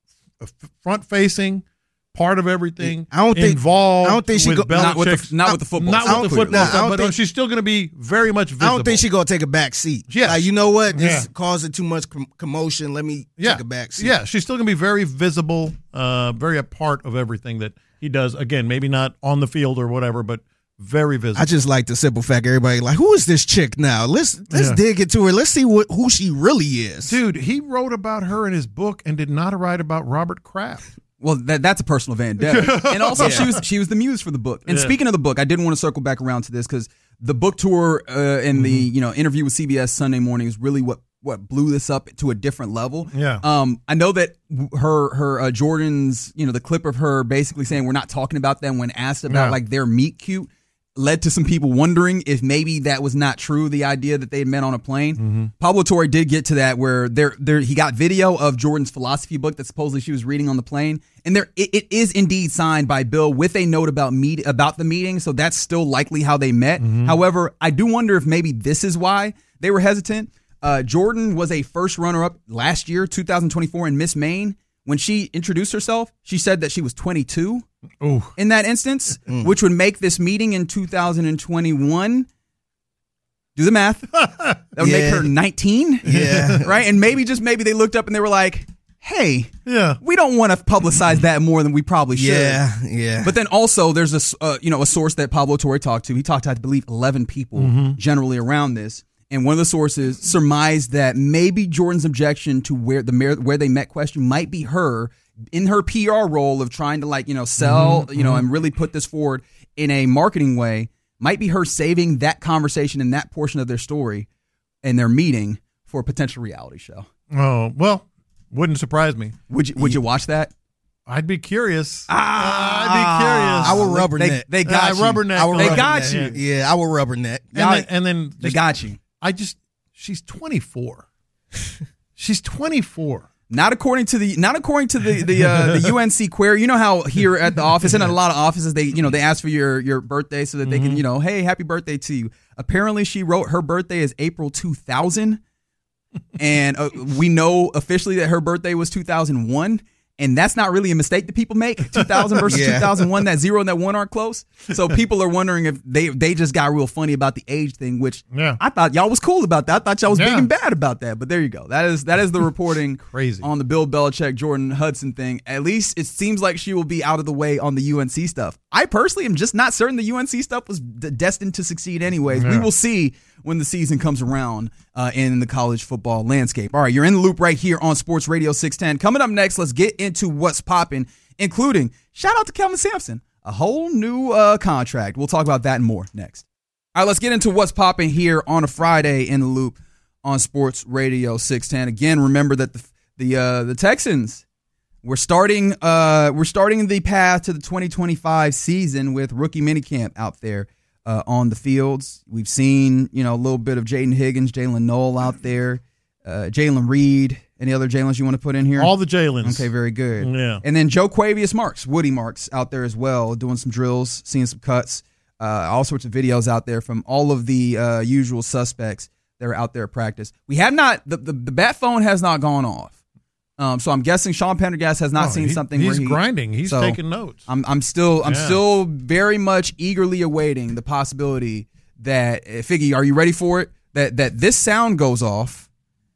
front facing, part of everything. I don't think- involved. I don't think she with go- not with the- Belichick's- not with the football not stuff, with the clearly. football Nah, I stuff, don't but think- she's still going to be very much visible. I don't think she's going to take a back seat. Yes. Like, you know what? This Yeah. is causing too much com- commotion. Let me yeah. take a back seat. Yeah, she's still going to be very visible, uh, very a part of everything that he does. Again, maybe not on the field or whatever, but very visible. I just like the simple fact everybody like, who is this chick now? Let's let's Yeah. dig into her. Let's see what who she really is. Dude, he wrote about her in his book and did not write about Robert Kraft. Well, that, that's a personal vendetta, and also she was she was the muse for the book. And Yeah. speaking of the book, I did want to circle back around to this because the book tour uh, and the you know interview with C B S Sunday Morning is really what what blew this up to a different level. Yeah. Um, I know that her her uh, Jordan's you know the clip of her basically saying we're not talking about them when asked about Yeah. like their meet cute led to some people wondering if maybe that was not true, the idea that they had met on a plane. Mm-hmm. Pablo Torre did get to that where there there he got video of Jordan's philosophy book that supposedly she was reading on the plane, and there it, it is indeed signed by Bill with a note about meet about the meeting, so that's still likely how they met. Mm-hmm. However, I do wonder if maybe this is why they were hesitant. Uh, Jordan was a first runner-up last year, two thousand twenty-four, in Miss Maine. When she introduced herself, she said that she was twenty-two. Ooh. In that instance, which would make this meeting in two thousand twenty-one, do the math, that would make Yeah. her nineteen. Yeah. Right? And maybe, just maybe they looked up and they were like, hey, yeah, we don't want to publicize that more than we probably should. Yeah, yeah. But then also there's a, uh, you know, a source that Pablo Torre talked to. He talked to, I believe, eleven people mm-hmm. generally around this. And one of the sources surmised that maybe Jordan's objection to where the where they met question might be her in her P R role of trying to, like, you know, sell, mm-hmm. you know, and really put this forward in a marketing way. Might be her saving that conversation and that portion of their story and their meeting for a potential reality show. Oh, well, wouldn't surprise me. Would you Would you watch that? I'd be curious. Ah, I'd be curious. I will rubberneck. They, they got uh, you. Rubberneck. I will They rubberneck. got you. Yeah, I will rubberneck. And then, and then They just, got you. I just, she's twenty-four. She's twenty-four. Not according to the not according to the the uh, the U N C query. You know how here at the office and at a lot of offices they you know they ask for your your birthday so that they Mm-hmm. can, you know, hey, happy birthday to you. Apparently she wrote her birthday is April two thousand, and uh, we know officially that her birthday was two thousand one. And that's not really a mistake that people make. two thousand versus Yeah. two thousand one, that zero and that one aren't close. So people are wondering if they they just got real funny about the age thing, which Yeah. I thought y'all was cool about that. I thought y'all was big Yeah. and bad about that. But there you go. That is that is the reporting Crazy. on the Bill Belichick, Jordan Hudson thing. At least it seems like she will be out of the way on the U N C stuff. I personally am just not certain the U N C stuff was d- destined to succeed anyways. We Yeah. will see when the season comes around uh, in the college football landscape. All right, you're in the loop right here on Sports Radio six ten. Coming up next, let's get into what's popping, including shout out to Kelvin Sampson, a whole new uh, contract. We'll talk about that and more next. All right, let's get into what's popping here on a Friday in the loop on Sports Radio six ten. Again, remember that the the uh, the Texans, we're starting uh, we're starting the path to the twenty twenty-five season with rookie minicamp out there. Uh, on the fields, we've seen, you know, a little bit of Jaden Higgins, Jalen Noel out there, uh, Jalen Reed. Any other Jalen's you want to put in here? All the Jalen's. Okay, very good. Yeah. And then Joe Quavius Marks, Woody Marks out there as well, doing some drills, seeing some cuts, uh, all sorts of videos out there from all of the uh, usual suspects that are out there at practice. We have not, the, the, the bat phone has not gone off. Um, so I'm guessing Sean Pendergast has not Oh, seen he- something he's where he, grinding. He's so taking notes. I'm I'm still I'm Yeah. still very much eagerly awaiting the possibility that uh, Figgy, are you ready for it? That that this sound goes off,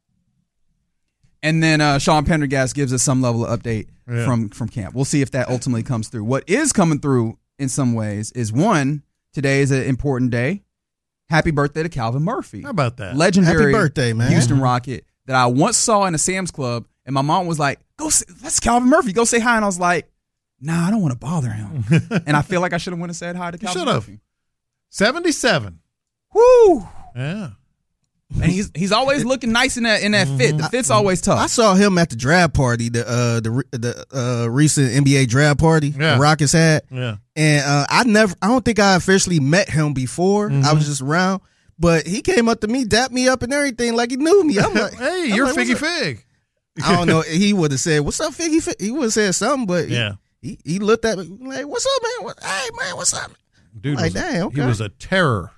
and then uh, Sean Pendergast gives us some level of update Yeah. from from camp. We'll see if that ultimately comes through. What is coming through in some ways is one, today is an important day. Happy birthday to Calvin Murphy. How about that? Legendary Happy birthday, man. Houston Rocket that I once saw in a Sam's Club, and my mom was like, "Go, say, that's Calvin Murphy. Go say hi." And I was like, "Nah, I don't want to bother him." And I feel like I should have went and said hi to You Calvin should have. Murphy. seventy-seven. Woo! Yeah. And he's he's always looking nice in that in that fit. The fit's always tough. I saw him at the draft party, the uh, the the uh, recent N B A draft party Yeah. the Rockets had, Yeah. and uh, I never, I don't think I officially met him before. I was just around, but he came up to me, dapped me up, and everything like he knew me. I'm like, Hey, I'm you're like, what's Figgy up? Fig. I don't know. He would have said, "What's up, Figgy?" Fig? He would have said something, but Yeah. he, he, he looked at me like, "What's up, man? What, hey, man, what's up?" Dude, Like, was, dang, okay. he was a terror.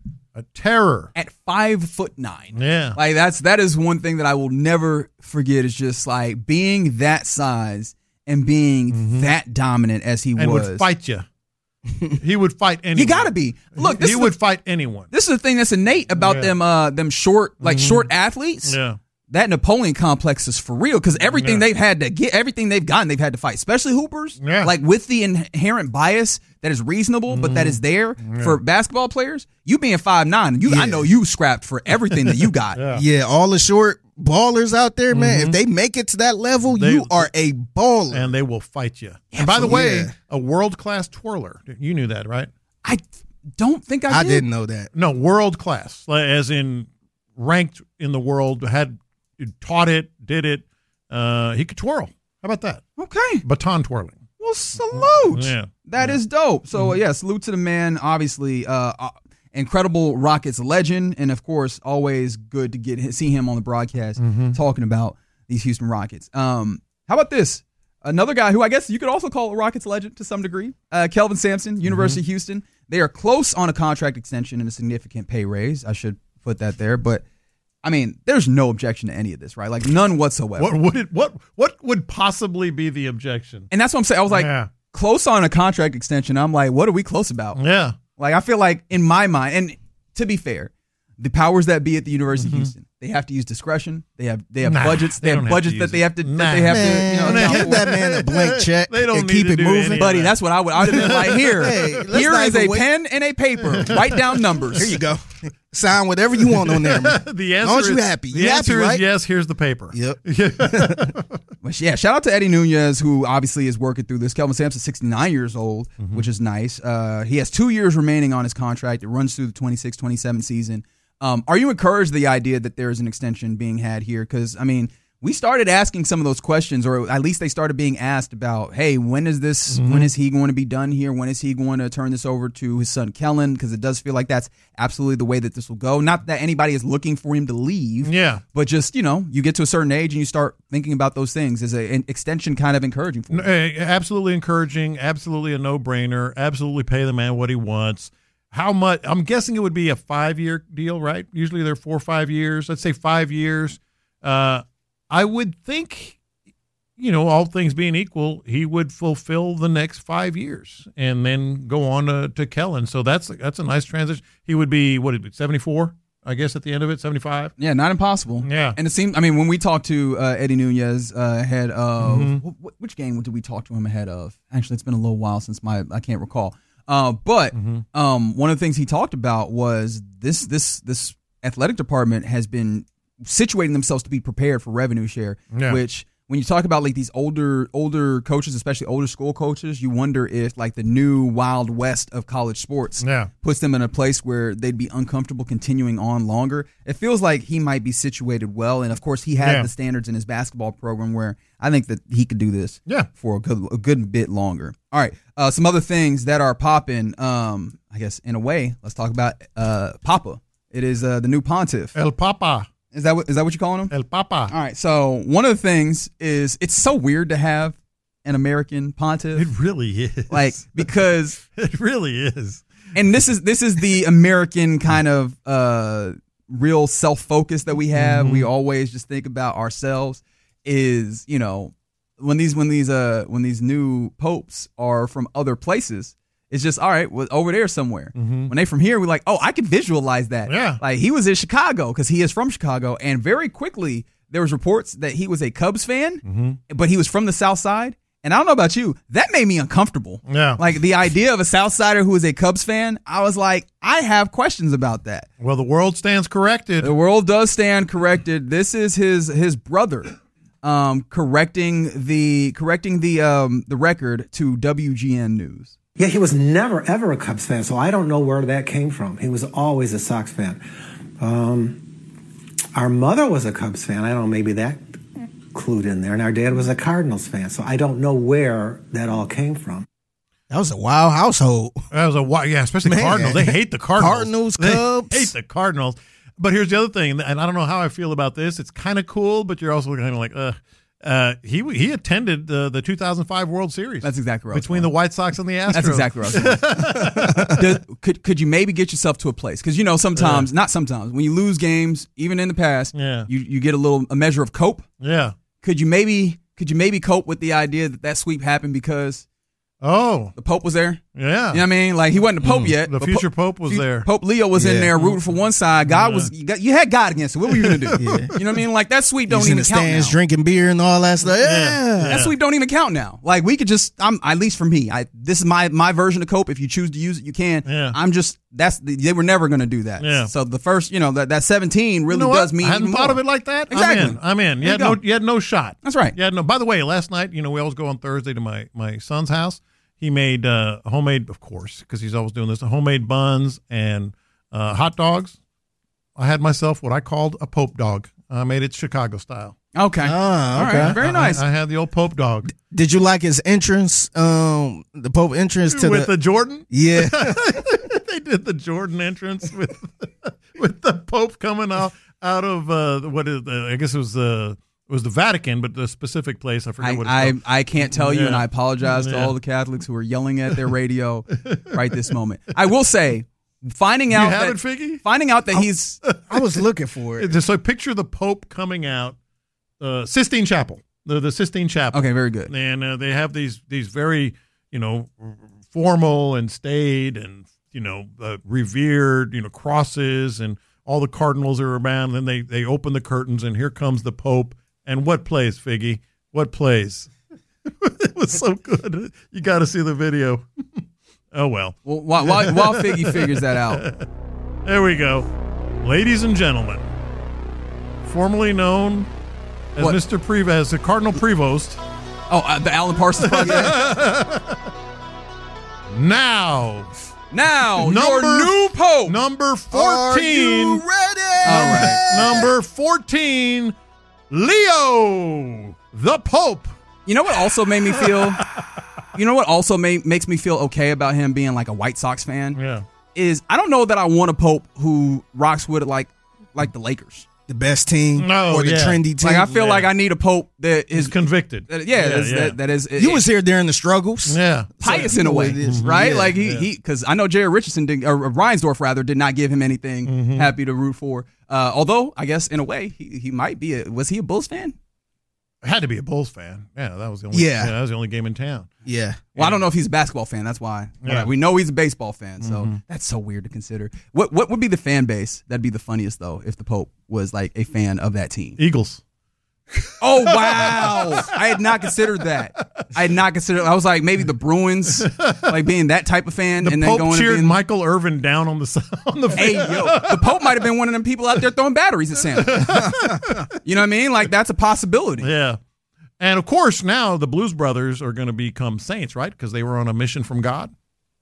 A terror. At five foot nine. Yeah. Like that's that is one thing that I will never forget is just like being that size and being that dominant as he and was. would fight you. He would fight anyone. You gotta be. Look, this he is would the, fight anyone. this is the thing that's innate about Yeah. them uh them short like short athletes. Yeah. That Napoleon complex is for real because everything Yeah. they've had to get, everything they've gotten, they've had to fight, especially hoopers. Yeah. Like with the inherent bias that is reasonable, but that is there for basketball players. You being five nine, you I Yeah. know you scrapped for everything that you got. Yeah. Yeah, all the short ballers out there, man. If they make it to that level, They- you are a baller. And they will fight you. And by the Absolutely. way, Yeah. a world class twirler. You knew that, right? I don't think I, I did. didn't know that. No, world class, like, as in ranked in the world. Had taught it, did it. Uh, he could twirl. How about that? Okay. Baton twirling. Well, salute. Yeah. That is dope. So, yeah, salute to the man. Obviously, uh, uh, incredible Rockets legend. And, of course, always good to get see him on the broadcast talking about these Houston Rockets. Um, how about this? Another guy who I guess you could also call a Rockets legend to some degree, uh, Kelvin Sampson, University of Houston. They are close on a contract extension and a significant pay raise. I should put that there. But, I mean, there's no objection to any of this, right? Like, none whatsoever. What would it? What what would possibly be the objection? And that's what I'm saying. I was like, Yeah. close on a contract extension. I'm like, what are we close about? Yeah. Like, I feel like in my mind, and to be fair, the powers that be at the University mm-hmm. of Houston, they have to use discretion. They have they have nah, budgets. They, they have budgets have that they have to nah. that they have man, to you know give that man a blank check. They don't and need keep to it do moving, buddy. That's what I would. I would have been like, here, hey, here is a wait. pen and a paper. Write down numbers. Here you go. Sign whatever you want on there, man. The answer Aren't is, you happy? The you answer happy, is right? yes. Here's the paper. Yep. But yeah, shout out to Eddie Nunez, who obviously is working through this. Kelvin Sampson, sixty-nine years old, mm-hmm. which is nice. Uh, he has two years remaining on his contract. It runs through the twenty-six twenty-seven season. Um, are you encouraged the idea that there is an extension being had here? Because, I mean, we started asking some of those questions, or at least they started being asked about, hey, when is this, mm-hmm. when is he going to be done here? When is he going to turn this over to his son, Kellen? Because it does feel like that's absolutely the way that this will go. Not that anybody is looking for him to leave, yeah, but just, you know, you get to a certain age and you start thinking about those things. Is a, an extension kind of encouraging for you? Absolutely encouraging, absolutely a no-brainer, absolutely pay the man what he wants. How much? I'm guessing it would be a five-year deal, right? Usually they're four or five years. Let's say five years. Uh, I would think, you know, all things being equal, he would fulfill the next five years and then go on to, to Kellen. So that's that's a nice transition. He would be, what, seventy-four, I guess, at the end of it, seventy-five? Yeah, not impossible. Yeah. And it seemed, I mean, when we talked to uh, Eddie Nunez uh, ahead of, Mm-hmm. wh- which game did we talk to him ahead of? Actually, it's been a little while since my, I can't recall. Uh, but Mm-hmm. um, one of the things he talked about was this this this athletic department has been situating themselves to be prepared for revenue share, Yeah. which when you talk about like these older older coaches, especially older school coaches, you wonder if like the new Wild West of college sports Yeah. puts them in a place where they'd be uncomfortable continuing on longer. It feels like he might be situated well, and of course he has Yeah. the standards in his basketball program where I think that he could do this Yeah. for a good a good bit longer. All right, uh, some other things that are popping. Um, I guess in a way, let's talk about uh, Papa. It is uh, the new pontiff. El Papa. Is that what is that what you're calling him? El Papa. All right. So one of the things is it's so weird to have an American pontiff. It really is. Like because it really is. And this is this is the American kind of uh, real self focus that we have. Mm-hmm. We always just think about ourselves. Is you know when these when these uh when these new popes are from other places. It's just, all right, well, over there somewhere. Mm-hmm. When they from here, we're like, oh, I can visualize that. Yeah. Like, he was in Chicago because he is from Chicago. And very quickly, there was reports that he was a Cubs fan, mm-hmm. but he was from the South Side. And I don't know about you, that made me uncomfortable. Yeah. Like, the idea of a South Sider who is a Cubs fan, I was like, I have questions about that. Well, the world stands corrected. The world does stand corrected. This is his his brother um, correcting the correcting the um, the record to W G N News. Yeah, he was never, ever a Cubs fan, so I don't know where that came from. He was always a Sox fan. Um, our mother was a Cubs fan. I don't know, maybe that clued in there. And our dad was a Cardinals fan, so I don't know where that all came from. That was a wild household. That was a wild, yeah, especially Man. Cardinals. They hate the Cardinals. Cardinals, they Cubs. hate the Cardinals. But here's the other thing, and I don't know how I feel about this. It's kind of cool, but you're also kind of like, ugh. Uh, he he attended the the two thousand five World Series. That's exactly right. Between the White Sox and the Astros. That's exactly right. Does, could could you maybe get yourself to a place? Because you know sometimes, yeah. not sometimes, when you lose games, even in the past, yeah. you you get a little a measure of cope. Yeah. Could you maybe could you maybe cope with the idea that that sweep happened because oh the Pope was there? Yeah. You know what I mean? Like he wasn't the Pope mm, yet. The future Pope, Pope was Pope, there. Pope Leo was yeah. in there rooting for one side. God yeah. was you, got, you had God against it. What were you gonna do? yeah. You know what I mean? Like that sweep don't He's even in the count stands now. drinking beer and all that stuff. Yeah. Yeah. That sweep don't even count now. Like we could just, I'm at least for me. I this is my my version of cope. If you choose to use it, you can. Yeah. I'm just that's they were never going to do that. Yeah. So the first, you know, that that seventeen really you know does what? mean. I hadn't even thought more. of it like that. Exactly. I'm in. I'm in. You, There had you no go. you had no shot. That's right. You had no. By the way, last night, you know, we always go on Thursday to my my son's house. He made uh, homemade, of course, because he's always doing this. Homemade buns and uh, hot dogs. I had myself what I called a Pope dog. I made it Chicago style. Okay. Ah, All okay. right. Very nice. I, I had the old Pope dog. Did you like his entrance? Um, the Pope entrance to with the, the Jordan. yeah. They did the Jordan entrance with with the Pope coming out out of uh, what is the, I guess it was the. It was the Vatican, but the specific place, I forget I, what it's I, called. I can't tell you, Yeah. and I apologize to Yeah. all the Catholics who are yelling at their radio right this moment. I will say, finding out You have that it, Figgy? finding out that he's I was looking for it. Just so picture the Pope coming out, uh, Sistine Chapel, the the Sistine Chapel. okay, very good. And uh, they have these these very, you know, formal and staid and, you know, uh, revered, you know, crosses and all the Cardinals are around, and they, they open the curtains, and here comes the Pope. And what plays, Figgy? What plays? It was so good. You got to see the video. Oh, well. Well, while, while, while Figgy figures that out. There we go. Ladies and gentlemen, formerly known as what? Mister Prevost, as the Cardinal Prevost. Oh, uh, the Alan Parsons project. Now. Now, number, your new Pope. Number fourteen. Are you ready? All right. Number fourteen, Leo, the Pope. You know what also made me feel, you know what also made, makes me feel okay about him being like a White Sox fan? Yeah. Is I don't know that I want a Pope who rocks with it like, like the Lakers. The best team no, or the yeah. trendy team. Like I feel yeah. like I need a Pope that is He's convicted. That, yeah, yeah, that's, yeah. That, that is. You it, was here during the struggles. Yeah, pious so in a way, is, right? Yeah, like he yeah. he because I know Jerry Richardson did, or Reinsdorf rather did not give him anything mm-hmm. happy to root for. Uh, although I guess in a way he, he might be. A, was he a Bulls fan? Had to be a Bulls fan. Yeah, that was the only. Yeah, yeah that was the only game in town. Yeah. Well, I don't know if he's a basketball fan. That's why. Yeah. We know he's a baseball fan, so mm-hmm. that's so weird to consider. What what would be the fan base? That'd be the funniest though, if the Pope was like a fan of that team. Eagles. Oh wow! I had not considered that. I had not considered. I was like maybe the Bruins, like being that type of fan, The and Pope then going cheered to being, Michael Irvin down on the on the. Hey yo, the Pope might have been one of them people out there throwing batteries at Santa. You know what I mean? Like that's a possibility. Yeah. And, of course, now the Blues Brothers are going to become saints, right? Because they were on a mission from God.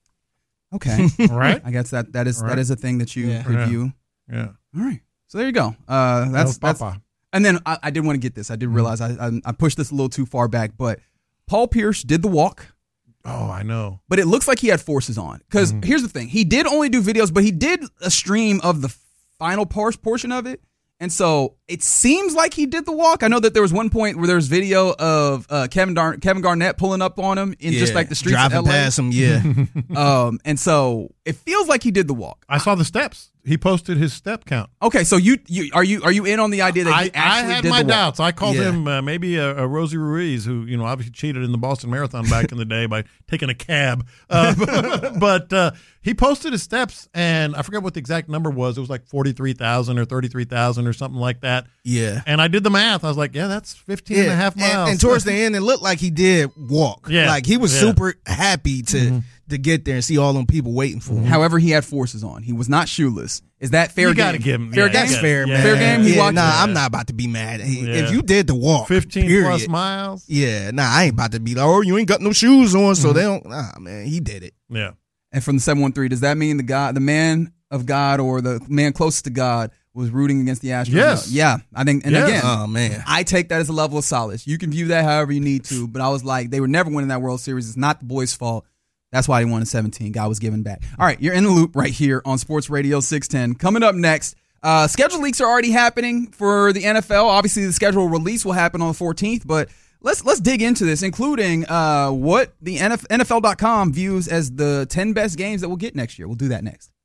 Okay. Right? I guess that, that is right. that is a thing that you Yeah. review. Yeah. All right. So there you go. Uh, that's, That was that's Papa. And then I, I did want to get this. I did realize I, I I pushed this a little too far back, but Paul Pierce did the walk. Oh, I know. But it looks like he had forces on. Because Mm-hmm. here's the thing. He did only do videos, but he did a stream of the final par- portion of it. And so it seems like he did the walk. I know that there was one point where there was video of uh, Kevin Dar- Kevin Garnett pulling up on him in Yeah, just like the streets driving of L A. past him, yeah. um, and so it feels like he did the walk. I saw the steps. He posted his step count. Okay, so you, you are you are you in on the idea that he I, I actually had did my the walk? doubts. I called Yeah. him uh, maybe a, a Rosie Ruiz, who you know obviously cheated in the Boston Marathon back in the day by taking a cab. Uh, but uh, he posted his steps, and I forget what the exact number was. It was like forty-three thousand or thirty-three thousand or something like that. Yeah. And I did the math. I was like, yeah, that's fifteen and a half miles. And, and towards the end, it looked like he did walk. Yeah. Like he was Yeah. super happy to Mm-hmm. to get there and see all them people waiting for him. However, he had forces on. He was not shoeless. Is that fair You game? gotta give him- fair yeah, game. you That's gotta- fair, yeah. man. Fair game, he Yeah, walked- nah, Yeah. I'm not about to be mad. He- Yeah. If you did the walk, fifteen period, plus miles. Yeah, nah, I ain't about to be like, oh, you ain't got no shoes on, so Mm-hmm. they don't. Nah, man, he did it. Yeah. And from the seven one three, does that mean the God, the man of God, or the man closest to God was rooting against the Astros? Yes. Yeah, I think. And Yes. again, Oh man, I take that as a level of solace. You can view that however you need to, but I was like, they were never winning that World Series. It's not the boys' fault. That's why they won in seventeen. God was giving back. All right, you're in the loop right here on Sports Radio six ten. Coming up next, uh, schedule leaks are already happening for the N F L. Obviously, the schedule release will happen on the fourteenth, but let's let's dig into this, including uh, what the N F L dot com views as the ten best games that we'll get next year. We'll do that next.